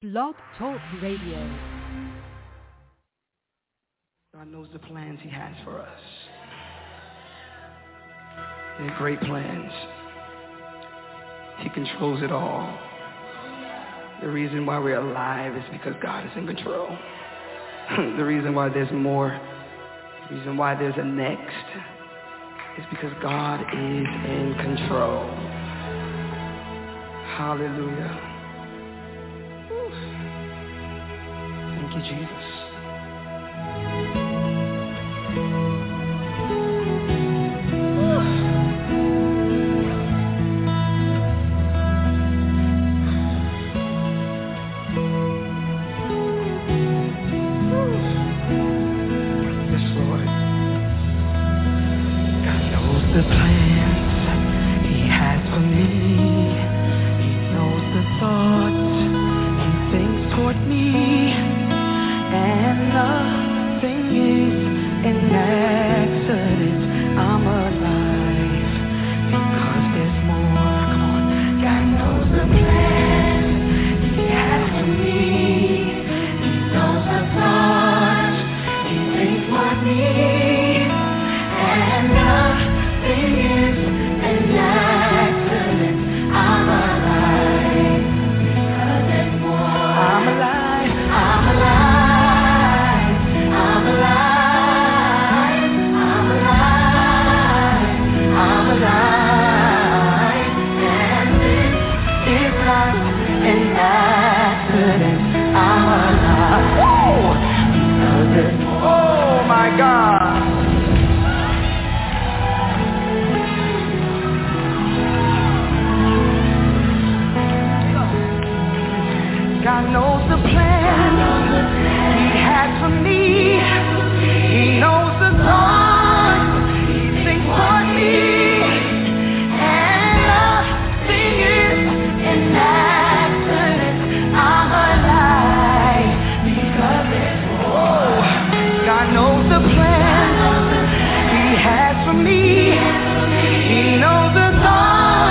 Blog Talk Radio. God knows the plans He has for us. They're great plans. He controls it all. The reason why we're alive is because God is in control. The reason why there's more, the reason why there's a next, is because God is in control. Hallelujah. Whew. Thank you, Jesus. The plans He has for me. He knows the thoughts He thinks toward me. And nothing is an accident. I'm alive because there's more. Come on. God knows the plans He has for me. He knows the thoughts He thinks toward me. And nothing is an accident. I'm alive because there's more. I'm alive. I'm alive. I'm alive. I'm alive. I'm alive. And this is not an accident. I'm alive. Woo! Because there's more. Oh my God. God knows the plan He has for me. He knows the thoughts He thinks toward me. And nothing is an accident. I'm alive because there's more. God knows the plan He has for me. He knows the thoughts.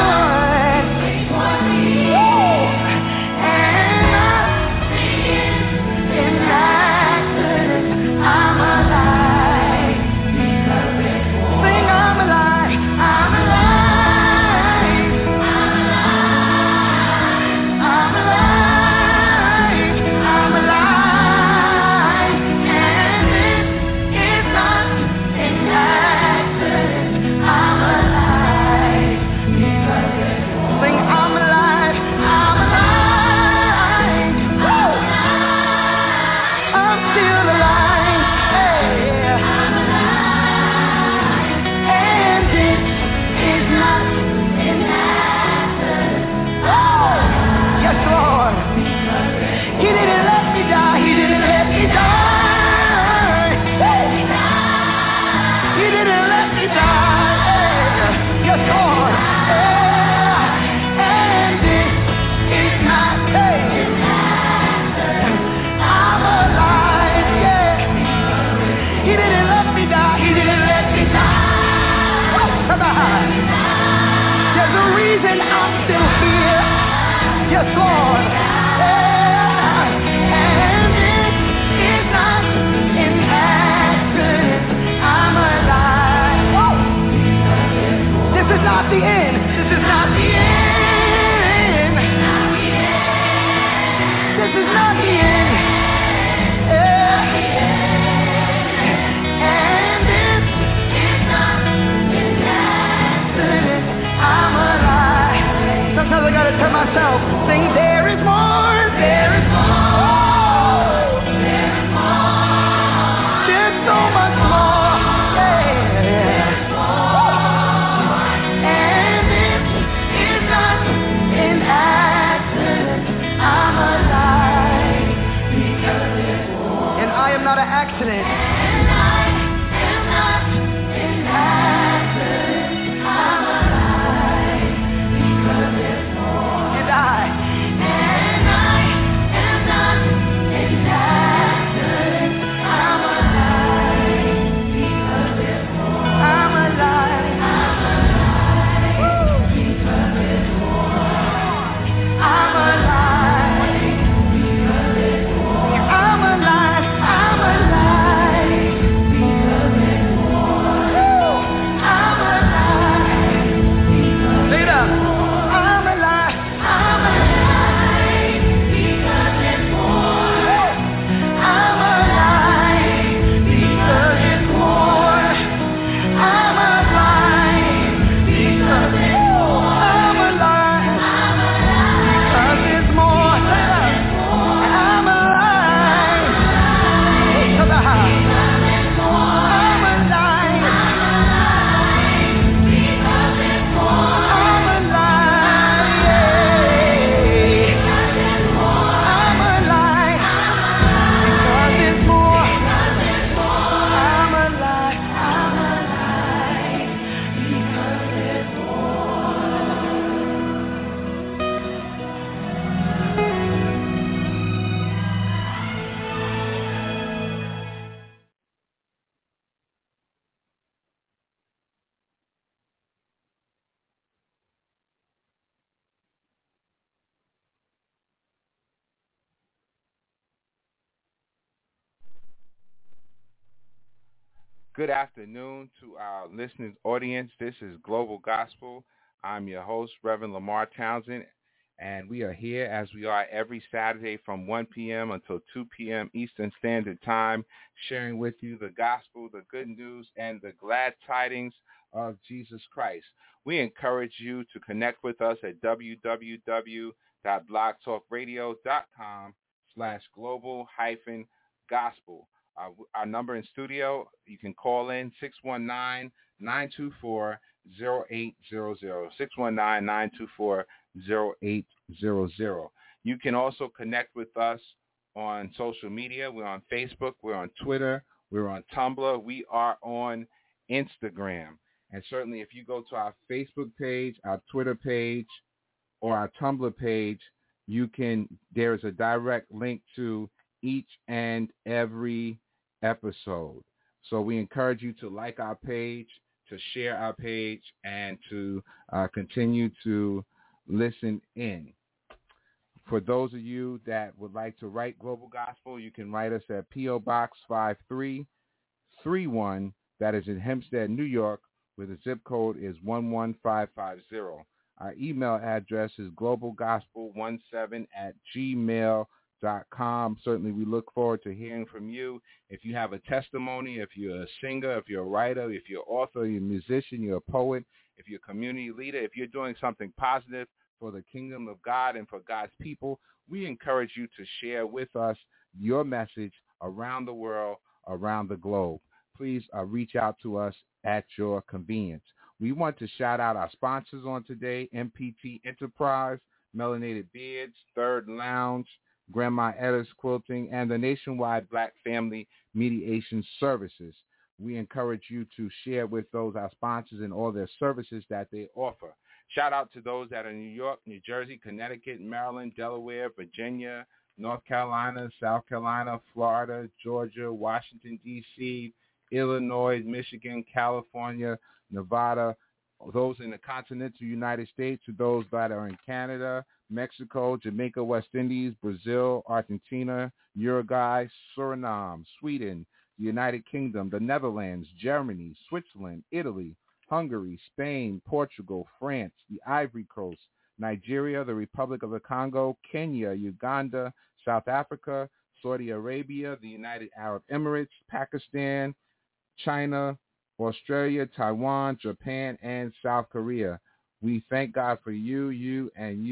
Yes, Lord. And it is not an accident. I'm alive. Woo! This is not the end. This is not the end. This is not the end. And it is not an accident. I'm alive. Sometimes I gotta tell myself, sing, there is more, there is more, oh, there is more, there's so much more, yeah. There's more, and it is not an accident. I'm alive because there's more. And I am not an accident. And I am not an accident. I'm alive because there's more. And I am not an accident. I'm alive because there's more. I'm alive. I'm alive because there's more. I'm alive because Good afternoon to our listening audience. This is Global Gospel. I'm your host, Reverend Lamar Townsend, and we are here as we are every Saturday from 1 p.m. until 2 p.m. Eastern Standard Time, sharing with you the gospel, the good news, and the glad tidings of Jesus Christ. We encourage you to connect with us at www.blogtalkradio.com/global-gospel. Our number in studio, you can call in 619-924-0800, 619-924-0800. You can also connect with us on social media. We're on Facebook. We're on Twitter. We're on Tumblr. We are on Instagram. And certainly if you go to our Facebook page, our Twitter page, or our Tumblr page, there is a direct link to each and every episode. So we encourage you to like our page, to share our page, and to continue to listen in. For those of you that would like to write Global Gospel, you can write us at P.O. Box 5331. That is in Hempstead, New York, where the zip code is 11550. Our email address is globalgospel17@gmail.com. Certainly, we look forward to hearing from you. If you have a testimony, if you're a singer, if you're a writer, if you're an author, you're a musician, you're a poet, if you're a community leader, if you're doing something positive for the kingdom of God and for God's people, we encourage you to share with us your message around the world, around the globe. Please reach out to us at your convenience. We want to shout out our sponsors on today: MPT Enterprise, Melanated Beards, Third Lounge, Grandma Etta's Quilting, and the Nationwide Black Family Mediation Services. We encourage you to share with those our sponsors and all their services that they offer. Shout out to those that are in New York, New Jersey, Connecticut, Maryland, Delaware, Virginia, North Carolina, South Carolina, Florida, Georgia, Washington, D.C., Illinois, Michigan, California, Nevada, those in the continental United States, to those that are in Canada, Mexico, Jamaica, West Indies, Brazil, Argentina, Uruguay, Suriname, Sweden, the United Kingdom, the Netherlands, Germany, Switzerland, Italy, Hungary, Spain, Portugal, France, the Ivory Coast, Nigeria, the Republic of the Congo, Kenya, Uganda, South Africa, Saudi Arabia, the United Arab Emirates, Pakistan, China, Australia, Taiwan, Japan, and South Korea. We thank God for you,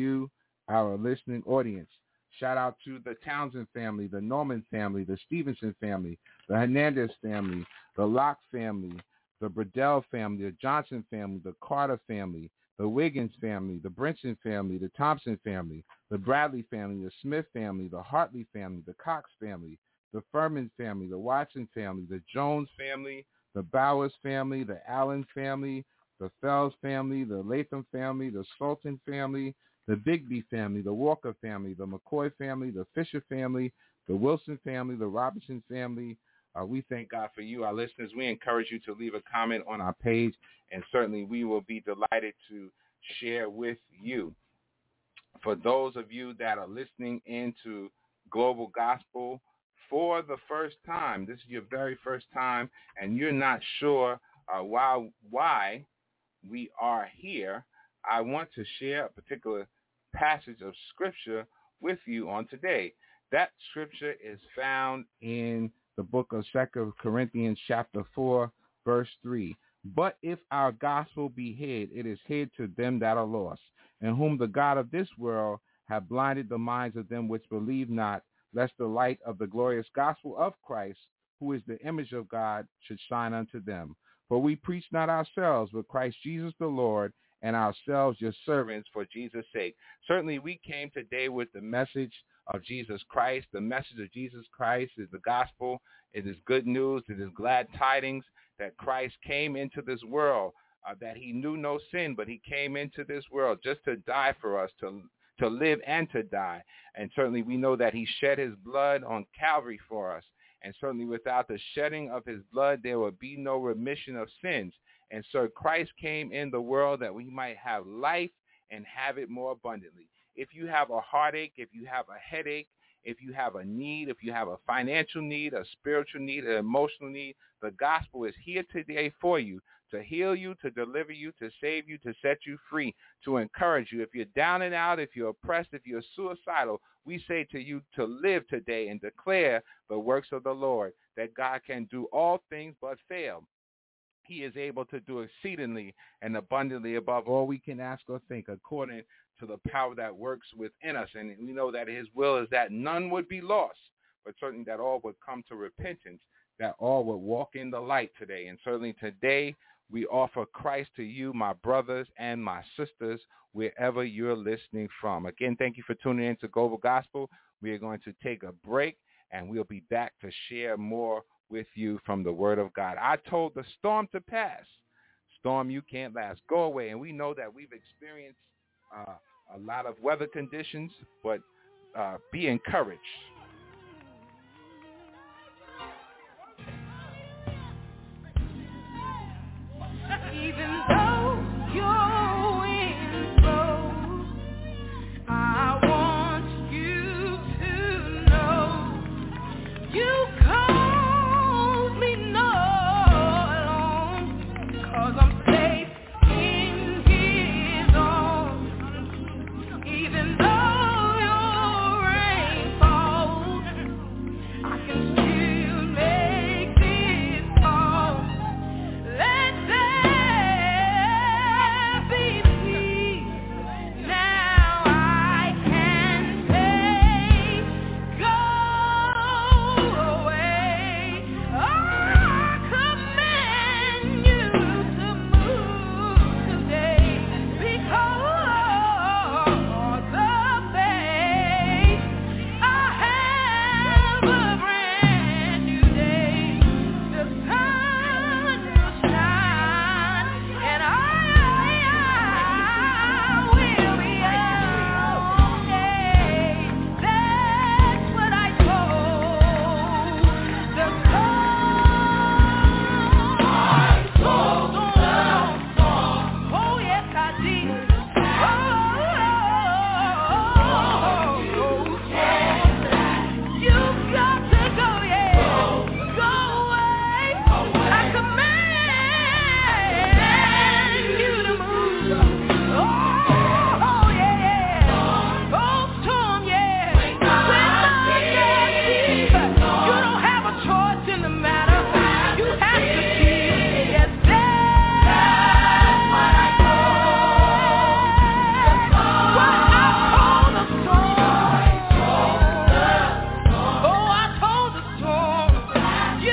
our listening audience. Shout out to the Townsend family, the Norman family, the Stevenson family, the Hernandez family, the Locke family, the Bradell family, the Johnson family, the Carter family, the Wiggins family, the Brinson family, the Thompson family, the Bradley family, the Smith family, the Hartley family, the Cox family, the Furman family, the Watson family, the Jones family, the Bowers family, the Allen family, the Fells family, the Latham family, the Sultan family, the Bigby family, the Walker family, the McCoy family, the Fisher family, the Wilson family, the Robinson family. We thank God for you, our listeners. We encourage you to leave a comment on our page, and certainly we will be delighted to share with you. For those of you that are listening into Global Gospel for the first time, this is your very first time, and you're not sure why we are here, I want to share a particular passage of Scripture with you on today. That Scripture is found in the book of 2 Corinthians chapter 4, verse 3. But if our gospel be hid, it is hid to them that are lost, in whom the God of this world hath blinded the minds of them which believe not, lest the light of the glorious gospel of Christ, who is the image of God, should shine unto them. For we preach not ourselves, but Christ Jesus the Lord, and ourselves your servants for Jesus' sake. Certainly we came today with the message of Jesus Christ. The message of Jesus Christ is the gospel. It is good news. It is glad tidings that Christ came into this world, that he knew no sin, but he came into this world just to die for us, to live and to die. And certainly we know that he shed his blood on Calvary for us. And certainly without the shedding of his blood, there will be no remission of sins. And so Christ came in the world that we might have life and have it more abundantly. If you have a heartache, if you have a headache, If you have a need, if you have a financial need, a spiritual need, an emotional need, the gospel is here today for you, to heal you, to deliver you, to save you, to set you free, to encourage you. If you're down and out, if you're oppressed, if you're suicidal, we say to you to live today and declare the works of the Lord, that God can do all things but fail. He is able to do exceedingly and abundantly above all we can ask or think, according to the power that works within us. And we know that his will is that none would be lost, but certainly that all would come to repentance, that all would walk in the light today. And certainly today we offer Christ to you, my brothers and my sisters, wherever you're listening from. Again, thank you for tuning in to Global Gospel. We are going to take a break, and we'll be back to share more with you from the Word of God. I told the storm to pass. Storm, you can't last. Go away. And we know that we've experienced a lot of weather conditions, but be encouraged. Even though your wind blows, I want you to know you cause me no alarm, 'cause I'm safe in his arms. Even though your rain falls, I can still make this call. Let there be peace. Now I can say, go away. I command you to move today, because of faith I have a brand new day. The sun will shine, and I will be okay. That's what I told the storm. Oh, yes, I did. You've got to go, yeah. Go away. I command you to move. Oh, yeah. Oh, storm, yeah. When my deep, you don't have a choice in the matter. You have to keep. Yes, that's what I told the storm. Oh, I told the storm,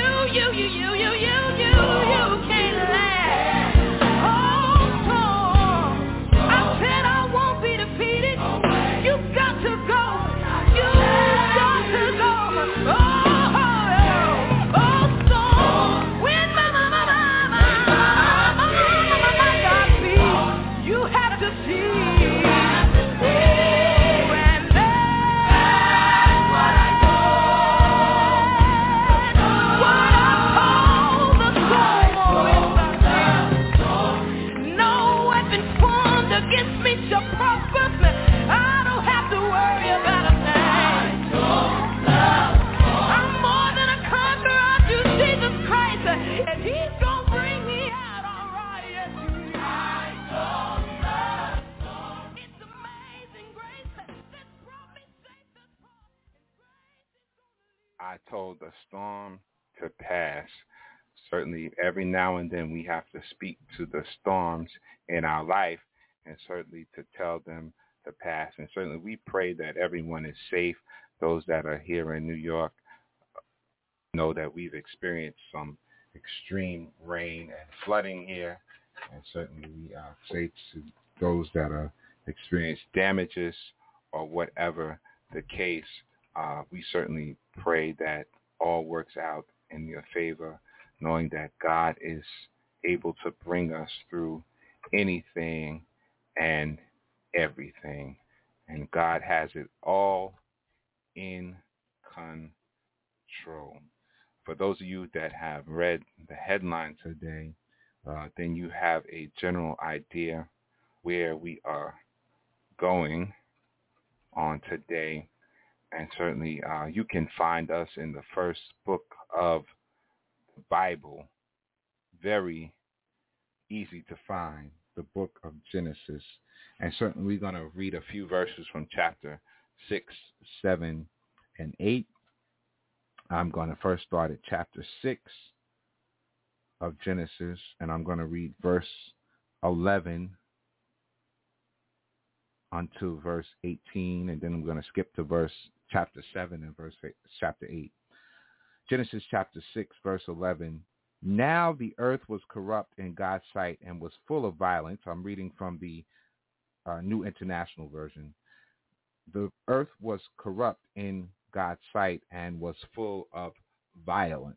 you can't last. Oh, storm, I said I won't be defeated. You've got to go. You've got to go. Oh, storm, when my God speaks, you have to see. And that's what I told the storm. No weapon formed against me shall prosper. I don't have to worry about a thing. I'm more than a conqueror through Jesus Christ, and he's gonna bring me out all right. Yes, he is. It's amazing grace that's brought me safe thus far. I told the storm to pass. Certainly, every now and then we have to speak to the storms in our life, and certainly to tell them to pass. And certainly we pray that everyone is safe. Those that are here in New York know that we've experienced some extreme rain and flooding here. And certainly we say to those that are experienced damages or whatever the case, we certainly pray that all works out in your favor, knowing that God is able to bring us through anything and everything. And God has it all in control. For those of you that have read the headline today, then you have a general idea where we are going on today. And certainly you can find us in the first book of the Bible. Very easy to find, the book of Genesis. And certainly we're going to read a few verses from chapter 6, 7, and 8. I'm going to first start at chapter 6 of Genesis, and I'm going to read verse 11 until verse 18, and then I'm going to skip to chapter 7 and chapter 8. Genesis chapter 6, verse 11. Now the earth was corrupt in God's sight and was full of violence. I'm reading from the New International Version. The earth was corrupt in God's sight and was full of violence.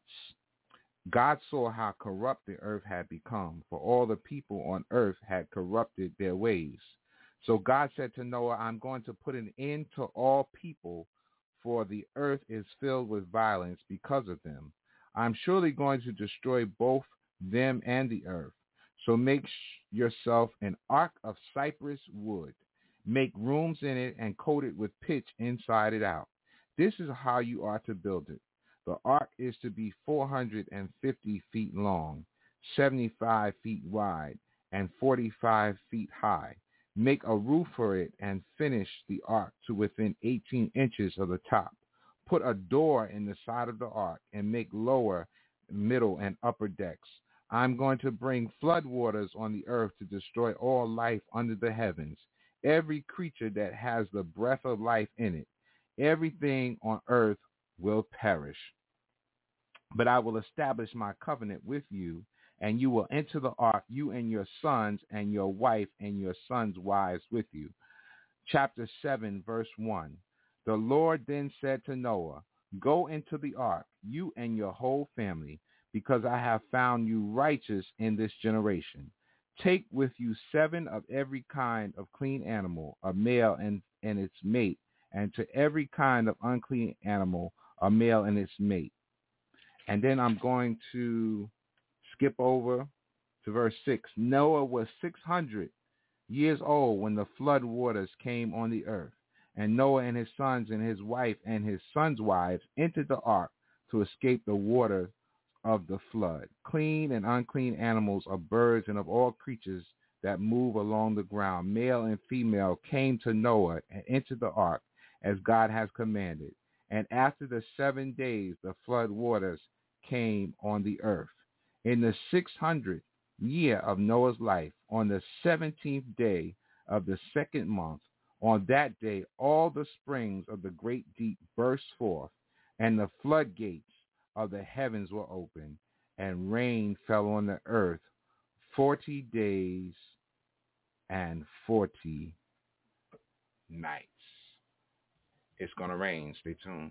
God saw how corrupt the earth had become, for all the people on earth had corrupted their ways. So God said to Noah, I'm going to put an end to all people, for the earth is filled with violence because of them. I'm surely going to destroy both them and the earth. So make yourself an ark of cypress wood. Make rooms in it and coat it with pitch inside and out. This is how you are to build it. The ark is to be 450 feet long, 75 feet wide, and 45 feet high. Make a roof for it and finish the ark to within 18 inches of the top. Put a door in the side of the ark and make lower, middle, and upper decks. I'm going to bring flood waters on the earth to destroy all life under the heavens, every creature that has the breath of life in it. Everything on earth will perish. But I will establish my covenant with you, and you will enter the ark, you and your sons and your wife and your sons' wives with you. Chapter 7, verse 1. The Lord then said to Noah, go into the ark, you and your whole family, because I have found you righteous in this generation. Take with you 7 of every kind of clean animal, a male and its mate, and to every kind of unclean animal, a male and its mate. And then I'm going to skip over to verse 6. Noah was 600 years old when the flood waters came on the earth. And Noah and his sons and his wife and his sons' wives entered the ark to escape the water of the flood. Clean and unclean animals of birds and of all creatures that move along the ground, male and female, came to Noah and entered the ark as God has commanded. And after the 7 days, the flood waters came on the earth. In the 600th year of Noah's life, on the 17th day of the 2nd month, on that day, all the springs of the great deep burst forth, and the floodgates of the heavens were opened, and rain fell on the earth 40 days and 40 nights. It's going to rain. Stay tuned.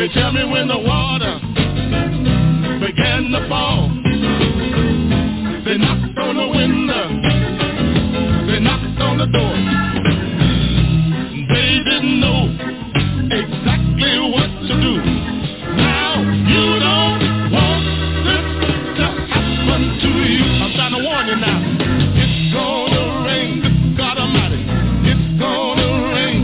They tell me when the water began to fall. They knocked on the window. They knocked on the door. They didn't know exactly what to do. Now you don't want this to happen to you. I'm trying to warn you now. It's gonna rain, God Almighty. It's gonna rain.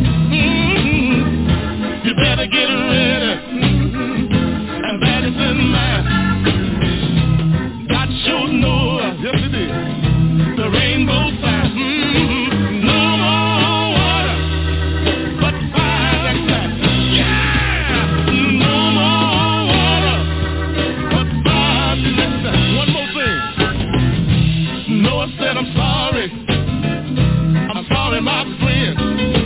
You better get ready. And that is in mind. God showed Noah, yes he did, the rainbow sign. No more water, but fire next time. Yeah! No more water, but fire next time. One more thing. Noah said, I'm sorry. I'm sorry, my friend.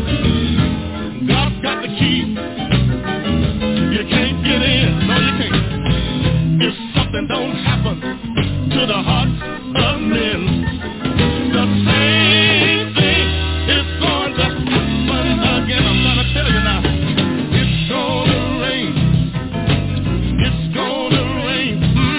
God's got the key. You can't get in. No, you can't. If something don't happen to the hearts of men, the same thing is going to happen again. I'm trying to tell you now. It's gonna rain. It's gonna rain.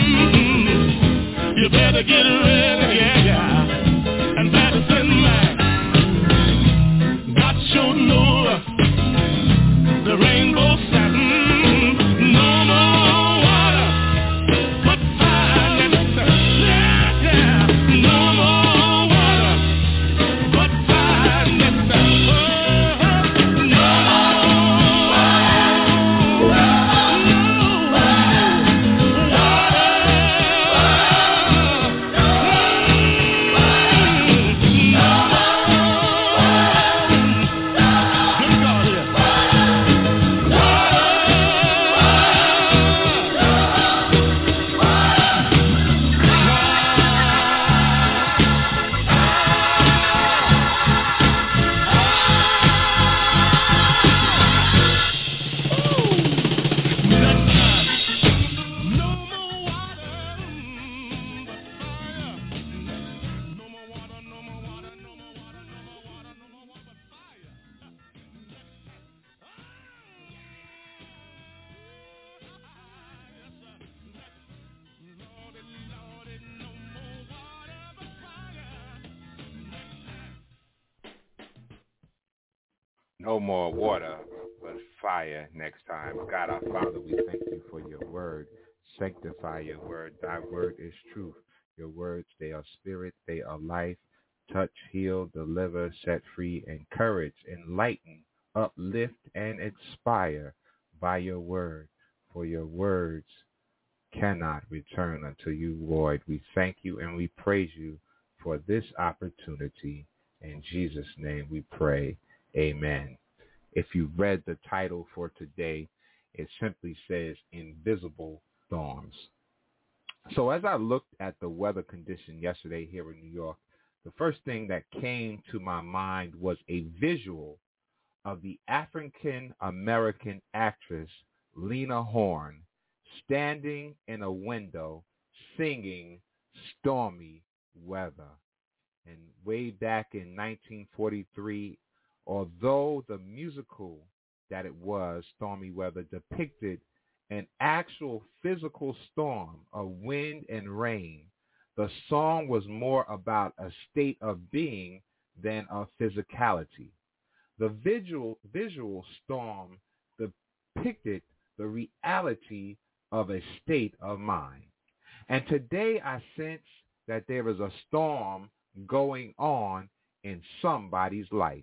You better get ready, yeah. And that is in mind. God showed Noah the rainbow sign. No more water, but fire next time. Yeah. No more water, but fire next time. No No more water, but fire next time. God our Father, we thank you for your word. Sanctify your word. Thy word is truth. Your words, they are spirit, they are life. Touch, heal, deliver, set free, encourage, enlighten, uplift, and inspire by your word. For your words cannot return unto you void. We thank you and we praise you for this opportunity. In Jesus' name we pray. Amen. If you read the title for today, it simply says Invisible Storms. So as I looked at the weather condition yesterday here in New York, the first thing that came to my mind was a visual of the African-American actress Lena Horne standing in a window singing Stormy Weather. And way back in 1943, although the musical that it was, Stormy Weather, depicted an actual physical storm of wind and rain, the song was more about a state of being than of physicality. The visual storm depicted the reality of a state of mind. And today I sense that there is a storm going on in somebody's life.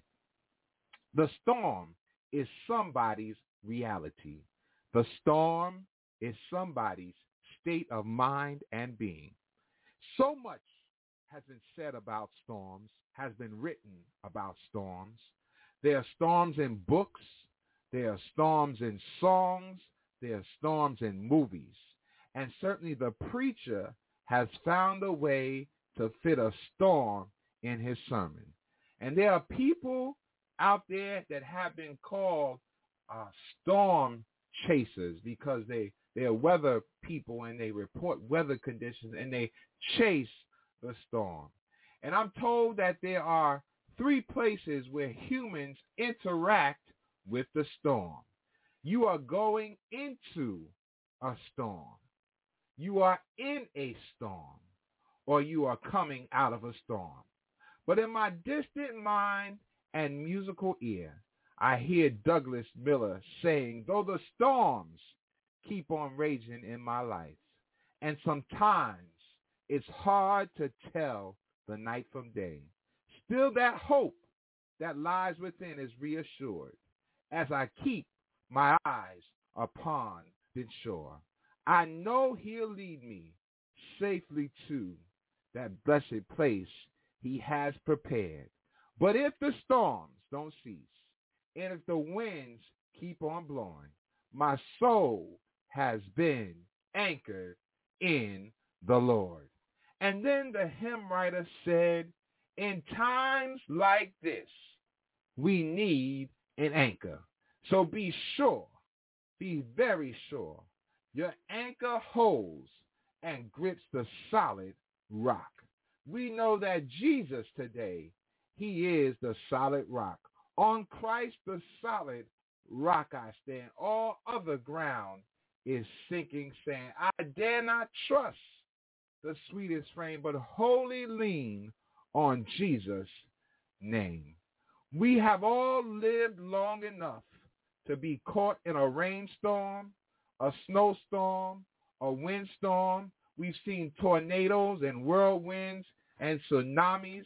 The storm is somebody's reality. The storm is somebody's state of mind and being. So much has been said about storms, has been written about storms. There are storms in books. There are storms in songs. There are storms in movies. And certainly the preacher has found a way to fit a storm in his sermon. And there are people out there that have been called storm chasers because they are weather people and they report weather conditions and they chase the storm. And I'm told that there are 3 places where humans interact with the storm. You are going into a storm. You are in a storm, or you are coming out of a storm. But in my distant mind and musical ear, I hear Douglas Miller saying, though the storms keep on raging in my life, and sometimes it's hard to tell the night from day, still that hope that lies within is reassured as I keep my eyes upon the shore. I know he'll lead me safely to that blessed place he has prepared. But if the storms don't cease, and if the winds keep on blowing, my soul has been anchored in the Lord. And then the hymn writer said, in times like this, we need an anchor. So be sure, be very sure, your anchor holds and grips the solid rock. We know that Jesus today, he is the solid rock. On Christ, the solid rock I stand. All other ground is sinking sand. I dare not trust the sweetest frame, but wholly lean on Jesus' name. We have all lived long enough to be caught in a rainstorm, a snowstorm, a windstorm. We've seen tornadoes and whirlwinds and tsunamis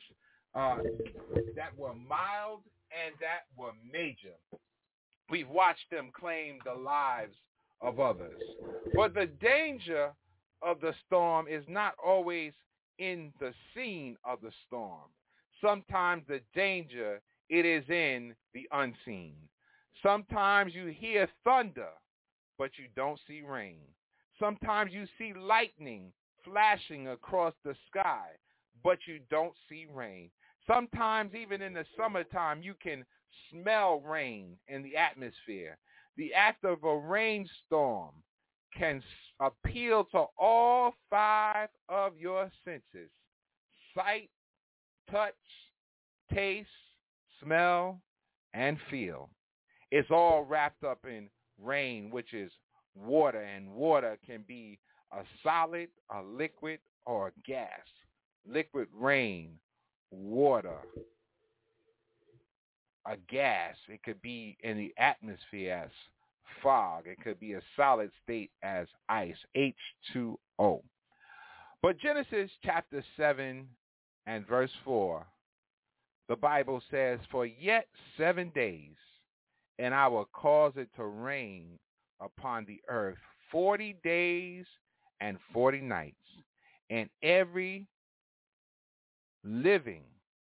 that were mild and that were major. We've watched them claim the lives of others. But the danger of the storm is not always in the scene of the storm. Sometimes the danger, it is in the unseen. Sometimes you hear thunder, but you don't see rain. Sometimes you see lightning flashing across the sky, but you don't see rain. Sometimes even in the summertime, you can smell rain in the atmosphere. The act of a rainstorm can appeal to all 5 of your senses: sight, touch, taste, smell, and feel. It's all wrapped up in rain, which is water, and water can be a solid, a liquid, or a gas. Liquid rain, water, a gas. It could be in the atmosphere as fog. It could be a solid state as ice, H2O. But Genesis chapter 7 and verse 4, the Bible says, for yet 7 days, and I will cause it to rain upon the earth 40 days and 40 nights, and every living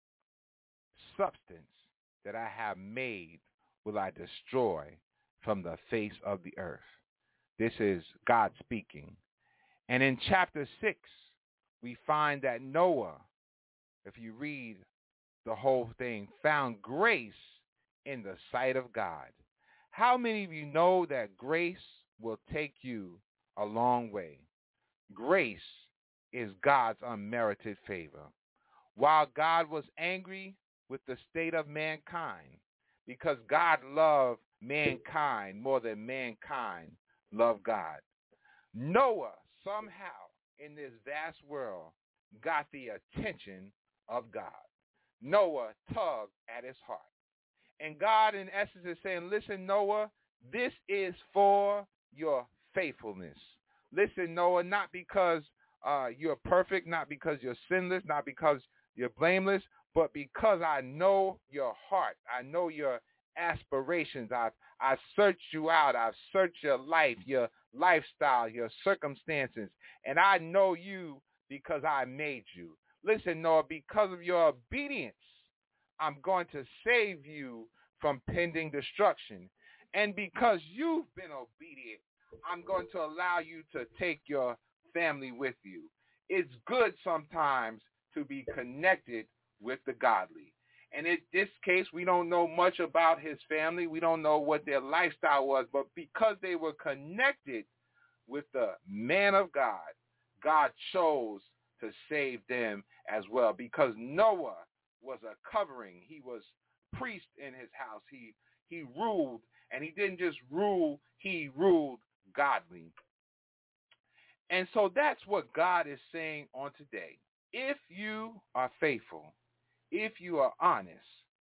substance that I have made will I destroy from the face of the earth. This is God speaking. And in chapter 6, we find that Noah, if you read the whole thing, found grace in the sight of God. How many of you know that grace will take you a long way? Grace is God's unmerited favor. While God was angry with the state of mankind, because God loved mankind more than mankind loved God, Noah somehow in this vast world got the attention of God. Noah tugged at his heart. And God, in essence, is saying, listen, Noah, this is for your faithfulness. Listen, Noah, not because you're perfect, not because you're sinless, not because you're blameless, but because I know your heart. I know your aspirations. I've searched you out. I've searched your life, your lifestyle, your circumstances. And I know you because I made you. Listen, Noah, because of your obedience, I'm going to save you from pending destruction. And because you've been obedient, I'm going to allow you to take your family with you. It's good sometimes to be connected with the godly. And in this case, we don't know much about his family. We don't know what their lifestyle was. But because they were connected with the man of God, God chose to save them as well. Because Noah was a covering. He was priest in his house. He ruled, and he didn't just rule, he ruled godly. And so that's what God is saying on today. If you are faithful, if you are honest,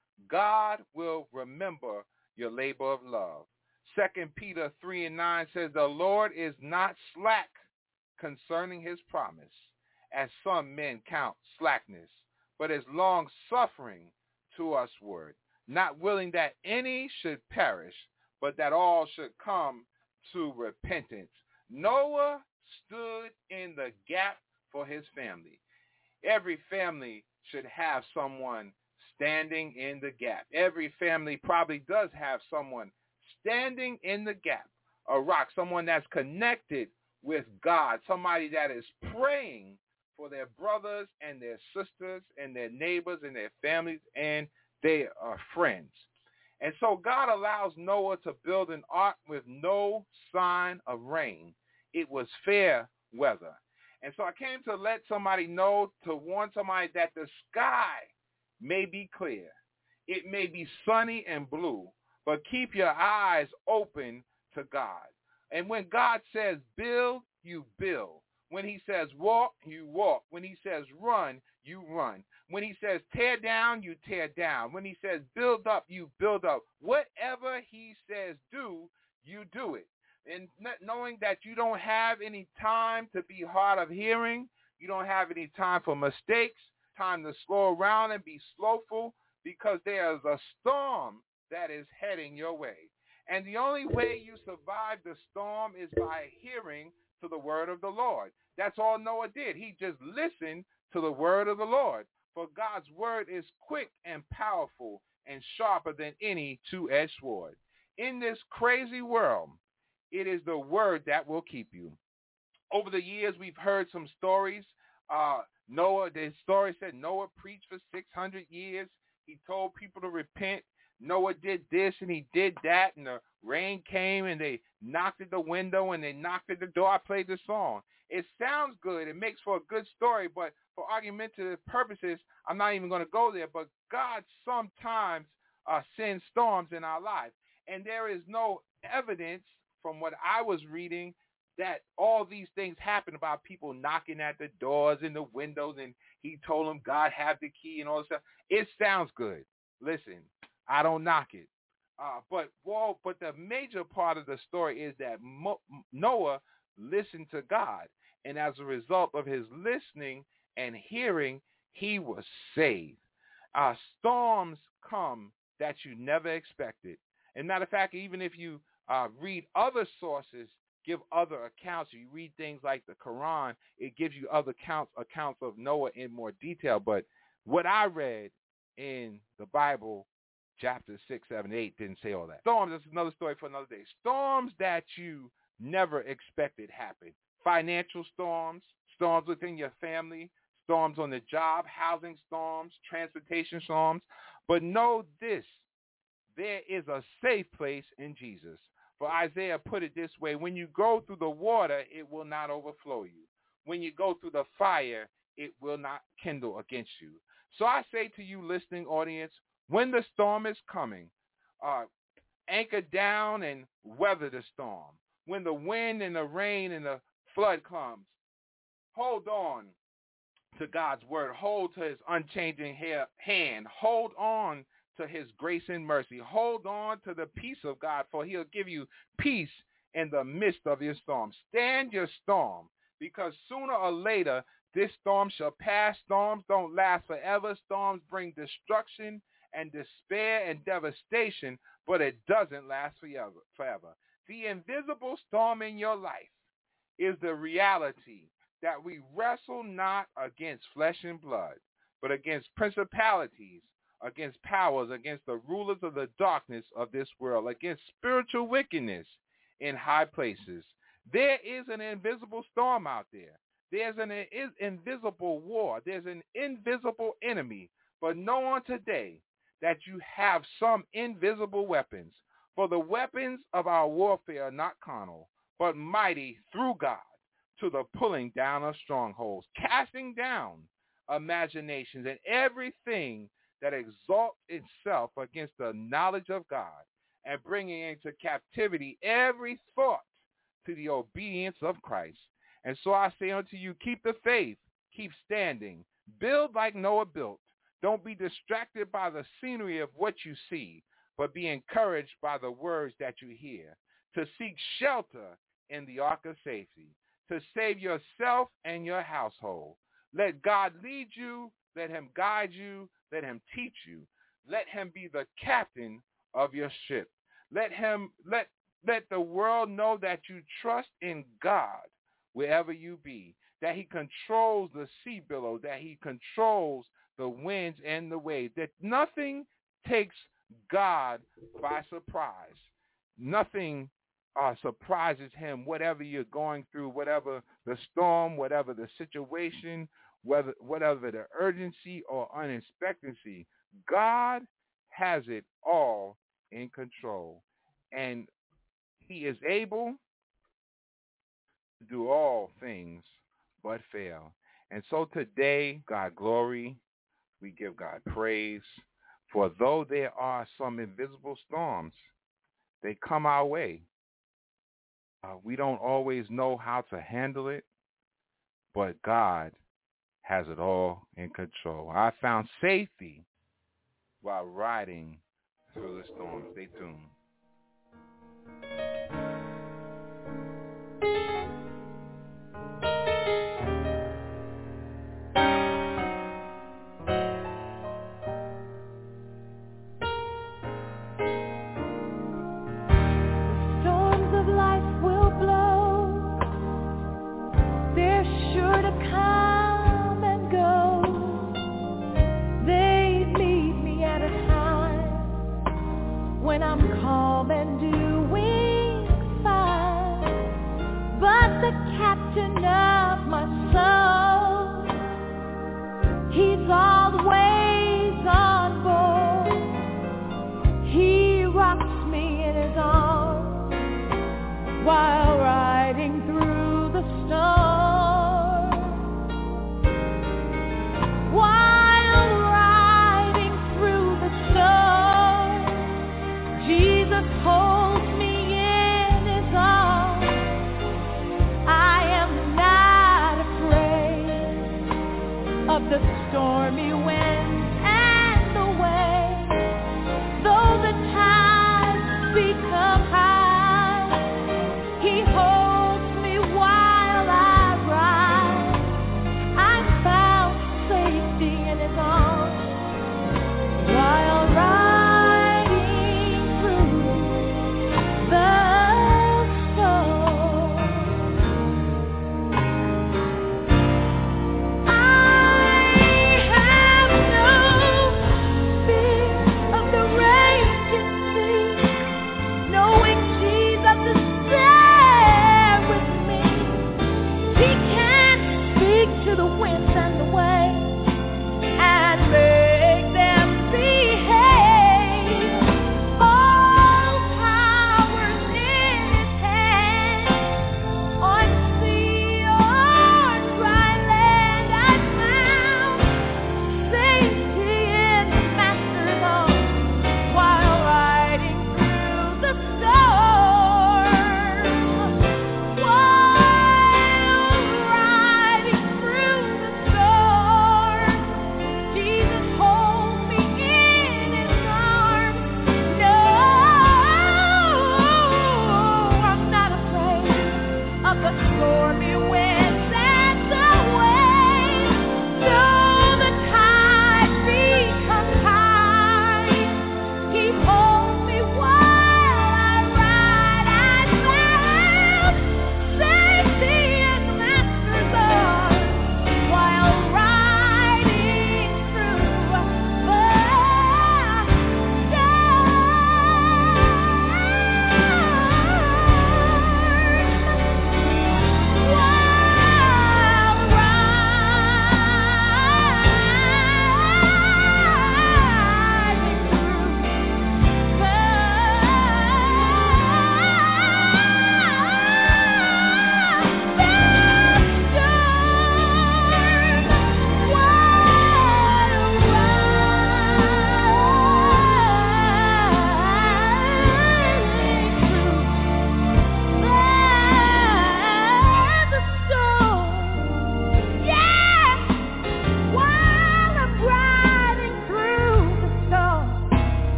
God will remember your labor of love. 2 Peter 3:9 says, the Lord is not slack concerning his promise, as some men count slackness, but is long-suffering to usward, not willing that any should perish, but that all should come to repentance. Noah stood in the gap for his family. Every family should have someone standing in the gap. Every family probably does have someone standing in the gap, a rock, someone that's connected with God, somebody that is praying for their brothers and their sisters and their neighbors and their families and their friends. And so God allows Noah to build an ark with no sign of rain. It was fair weather. And so I came to let somebody know, to warn somebody that the sky may be clear. It may be sunny and blue, but keep your eyes open to God. And when God says build, you build. When he says walk, you walk. When he says run, you run. When he says tear down, you tear down. When he says build up, you build up. Whatever he says do, you do it. And knowing that you don't have any time to be hard of hearing, you don't have any time for mistakes, time to slow around and be slowful, because there's a storm that is heading your way. And the only way you survive the storm is by hearing to the word of the Lord. That's all Noah did. He just listened to the word of the Lord. For God's word is quick and powerful and sharper than any two-edged sword. In this crazy world, it is the word that will keep you. Over the years, we've heard some stories. The story said Noah preached for 600 years. He told people to repent. Noah did this and he did that, and the rain came and they knocked at the window and they knocked at the door. I played the song. It sounds good. It makes for a good story, but for argumentative purposes, I'm not even going to go there. But God sometimes sends storms in our life, and there is no evidence from what I was reading that all these things happen about people knocking at the doors and the windows, and he told them God have the key and all this stuff. It sounds good. Listen, I don't knock it. But the major part of the story is that Noah listened to God, and as a result of his listening and hearing, he was saved. Storms come that you never expected. And matter of fact, even if you read other sources, give other accounts, you read things like the Quran, it gives you other accounts of Noah in more detail. But what I read in the Bible, chapter 6, 7, 8, didn't say all that. Storms, that's another story for another day. Storms that you never expected happen. Financial storms, storms within your family, storms on the job, housing storms, transportation storms. But know this, there is a safe place in Jesus. For Isaiah put it this way, when you go through the water, it will not overflow you. When you go through the fire, it will not kindle against you. So I say to you, listening audience, when the storm is coming, anchor down and weather the storm. When the wind and the rain and the flood comes, hold on to God's word. Hold to his unchanging hand. Hold on to his grace and mercy. Hold on to the peace of God, for he'll give you peace in the midst of your storm. Stand your storm, because sooner or later, this storm shall pass. Storms don't last forever. Storms bring destruction and despair and devastation, but it doesn't last forever. The invisible storm in your life is the reality that we wrestle not against flesh and blood, but against principalities, against powers, against the rulers of the darkness of this world, against spiritual wickedness in high places. There is an invisible storm out there. There's an invisible war. There's an invisible enemy. But know on today that you have some invisible weapons. For the weapons of our warfare are not carnal, but mighty through God to the pulling down of strongholds, casting down imaginations and everything that exalts itself against the knowledge of God, and bringing into captivity every thought to the obedience of Christ. And so I say unto you, keep the faith, keep standing, build like Noah built. Don't be distracted by the scenery of what you see, but be encouraged by the words that you hear, to seek shelter in the ark of safety, to save yourself and your household. Let God lead you, let him guide you, let him teach you. Let him be the captain of your ship. Let the world know that you trust in God wherever you be, that he controls the sea billow, that he controls the winds and the waves, that nothing takes God by surprise. Nothing surprises him, whatever you're going through, whatever the storm, whatever the situation, whatever the urgency or unexpectancy. God has it all in control, and he is able to do all things but fail. And so today, God glory, we give God praise, for though there are some invisible storms, they come our way. We don't always know how to handle it, but God has it all in control. I found safety while riding through the storm. Stay tuned. Knowing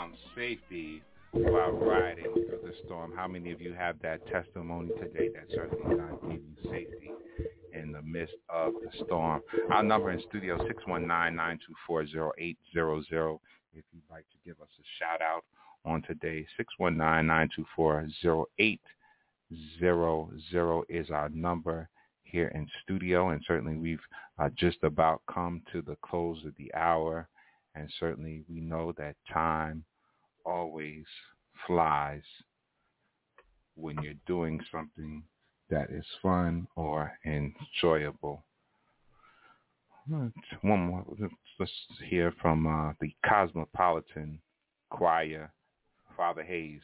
safety while riding through the storm. How many of you have that testimony today that certainly God gave you safety in the midst of the storm? Our number in studio, 619-924-0800. If you'd like to give us a shout out on today, 619-924-0800 is our number here in studio. And certainly we've just about come to the close of the hour. And certainly we know that time always flies when you're doing something that is fun or enjoyable. One more. Let's hear from the Cosmopolitan Choir, Father Hayes.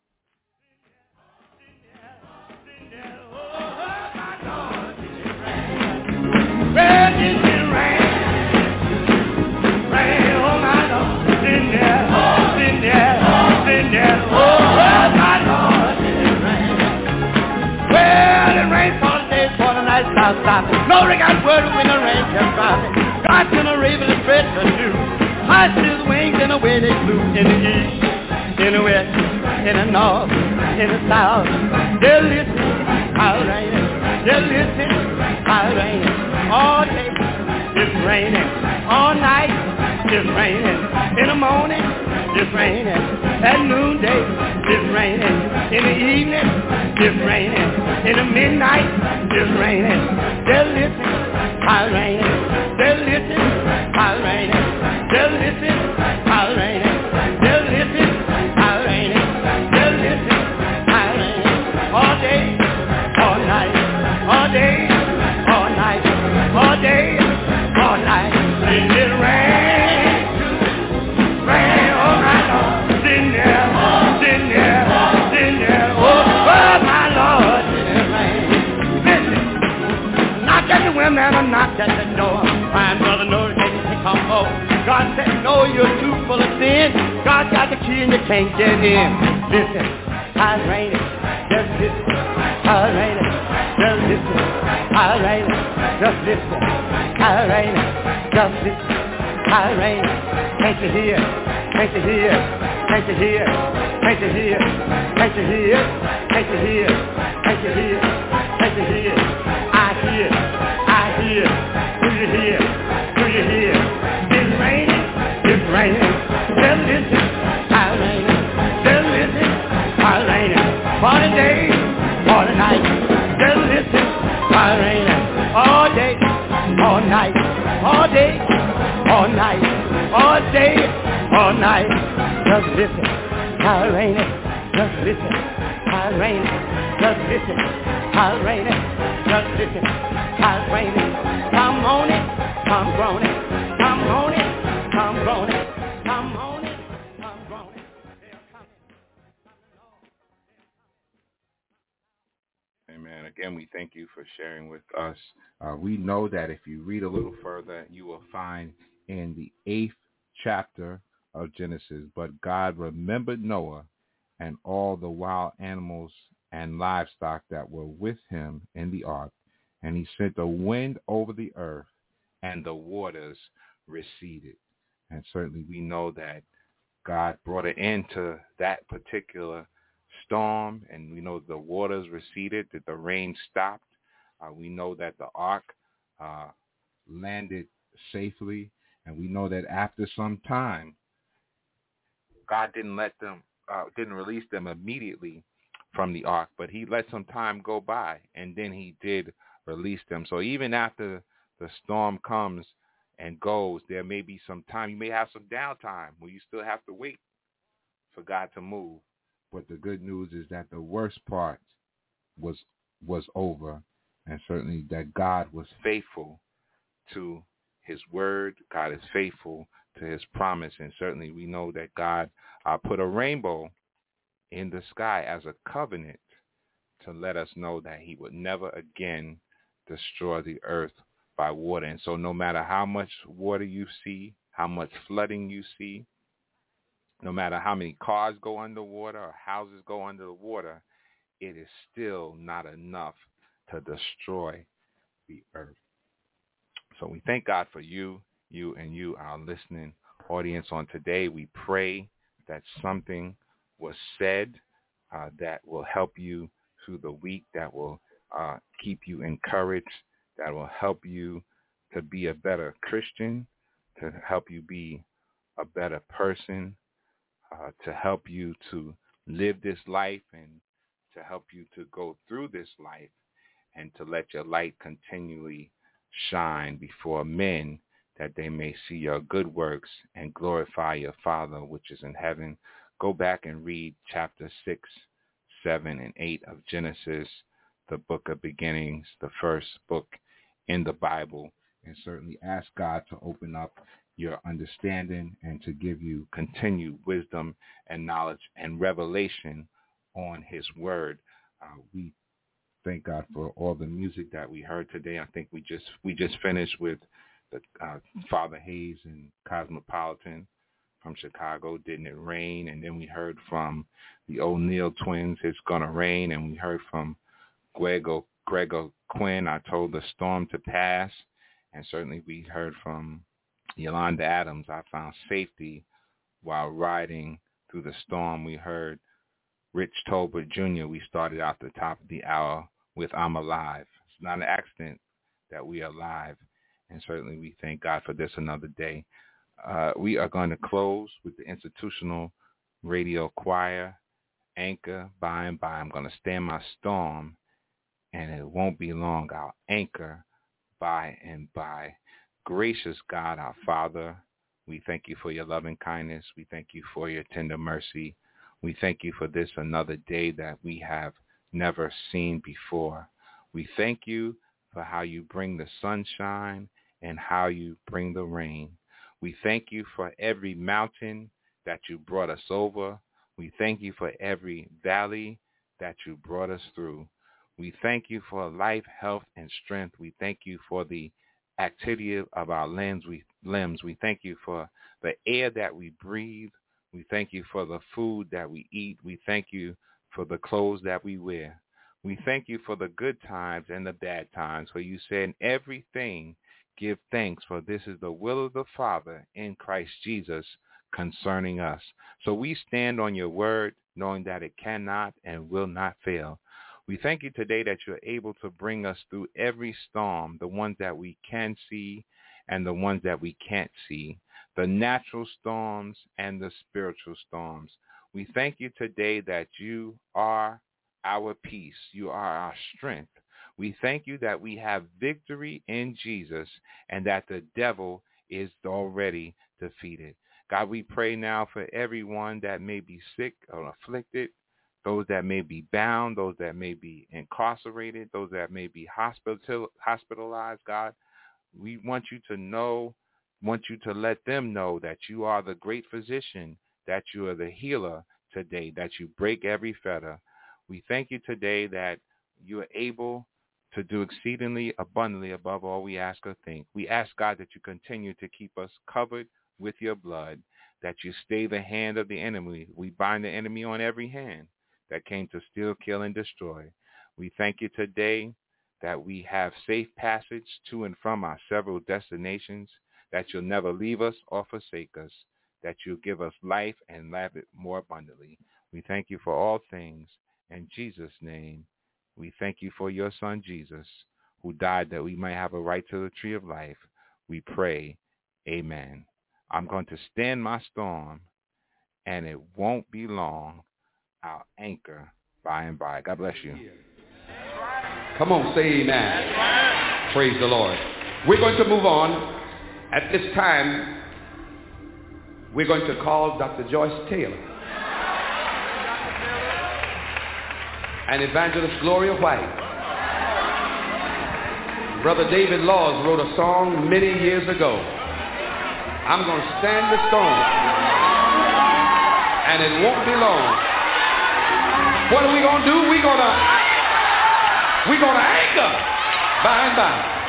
No regard word when the rain kept dropping. God sent a raven and spread the dew. I see the wings and away they flew. In the east, in the west, in the north, in the south. They'll listen, how raining. They'll listen, how raining. All day it's raining. All night it's raining. In the morning it's raining. At noonday it's raining. In the evening it's raining. In the midnight it's raining. They'll listen, how raining. They'll listen, how raining. They'll listen, how raining. They'll listen, how raining. They'll listen, how raining. All day, all night. All day, all night. All day, all night. Let it rain. Rain all night long. Sitting there, sitting there, sitting there. Oh, my Lord, let it rain. Listen, knock at the window and I knock at the door. My brother knows that you can come home. God said, no, you're too full of sin. God got the key and you can't get in. Listen, how it's raining. Just listen, how it's raining. Just listen, how it's raining. Just listen, how it's raining. Just listen, how it's raining. Can't you hear? Can't you hear? Can't you hear? Can't you hear? Can't you hear? Can't you hear? Can't you hear? Can't you hear? I hear. I hear. Do you hear? Do you hear? It's raining. It's raining. Just listen, how it's raining. Just listen, how it's raining. For the day, for the night. Just listen, how it's raining. All day, all night. All day, all night. All day, all night. Just listen, how it's raining. Just listen, how it's raining. Just listen, how it's raining. Just listen, how it's raining. Come on it, come groaning. Come on it, come groaning. Come on it, come groaning. Amen. Again, we thank you for sharing with us. We know that if you read a little further, you will find in the 8th chapter of Genesis, but God remembered Noah and all the wild animals and livestock that were with him in the ark, and he sent a wind over the earth, and the waters receded. And certainly we know that God brought an end to that particular storm, and we know the waters receded, that the rain stopped. We know that the ark landed safely, and we know that after some time, God didn't release them immediately from the ark, but he let some time go by, and then he did release them. So even after the storm comes and goes, there may be some time. You may have some downtime where you still have to wait for God to move. But the good news is that the worst part was over, and certainly that God was faithful to his word. God is faithful to his promise, and certainly we know that God put a rainbow in the sky as a covenant to let us know that he would never again destroy the earth by water. And so no matter how much water you see, how much flooding you see, no matter how many cars go underwater or houses go under the water, it is still not enough to destroy the earth. So we thank God for you, our listening audience on today. We pray that something was said that will help you through the week, that will keep you encouraged, that will help you to be a better Christian, to help you be a better person, to help you to live this life and to help you to go through this life and to let your light continually shine before men, that they may see your good works and glorify your Father which is in heaven. Go back and read chapter 6, 7, and 8 of Genesis, the book of beginnings, the first book in the Bible, and certainly ask God to open up your understanding and to give you continued wisdom and knowledge and revelation on his word. We thank God for all the music that we heard today. I think we just finished with the Father Hayes and Cosmopolitan from Chicago, Didn't It Rain? And then we heard from the O'Neill twins, It's Gonna Rain. And we heard from Gregor Quinn, I Told the Storm to Pass. And certainly we heard from Yolanda Adams, I Found Safety While Riding Through the Storm. We heard Rich Tolbert Jr. We started out the top of the hour with I'm Alive. It's not an accident that we are alive. And certainly we thank God for this another day. We are going to close with the Institutional Radio Choir, Anchor, By and By. I'm going to stand my storm, and it won't be long. I'll anchor by and by. Gracious God, our Father, we thank you for your loving kindness. We thank you for your tender mercy. We thank you for this another day that we have never seen before. We thank you for how you bring the sunshine and how you bring the rain. We thank you for every mountain that you brought us over. We thank you for every valley that you brought us through. We thank you for life, health, and strength. We thank you for the activity of our limbs. We thank you for the air that we breathe. We thank you for the food that we eat. We thank you for the clothes that we wear. We thank you for the good times and the bad times, for you said in everything give thanks, for this is the will of the Father in Christ Jesus concerning us. So we stand on your word, knowing that it cannot and will not fail. We thank you today that you're able to bring us through every storm, the ones that we can see and the ones that we can't see, the natural storms and the spiritual storms. We thank you today that you are our peace. You are our strength. We thank you that we have victory in Jesus and that the devil is already defeated. God, we pray now for everyone that may be sick or afflicted, those that may be bound, those that may be incarcerated, those that may be hospitalized, God. We want you to let them know that you are the great physician, that you are the healer today, that you break every fetter. We thank you today that you are able to do exceedingly abundantly above all we ask or think. We ask, God, that you continue to keep us covered with your blood, that you stay the hand of the enemy. We bind the enemy on every hand that came to steal, kill, and destroy. We thank you today that we have safe passage to and from our several destinations, that you'll never leave us or forsake us, that you'll give us life and life it more abundantly. We thank you for all things. In Jesus' name, we thank you for your son, Jesus, who died that we might have a right to the tree of life. We pray, amen. I'm going to stand my storm, and it won't be long. I'll anchor by and by. God bless you. Come on, say amen. Praise the Lord. We're going to move on. At this time, we're going to call Dr. Joyce Taylor and Evangelist Gloria White. Brother David Laws wrote a song many years ago. I'm going to stand the storm, and it won't be long. What are we going to do? We're going to anchor by and by.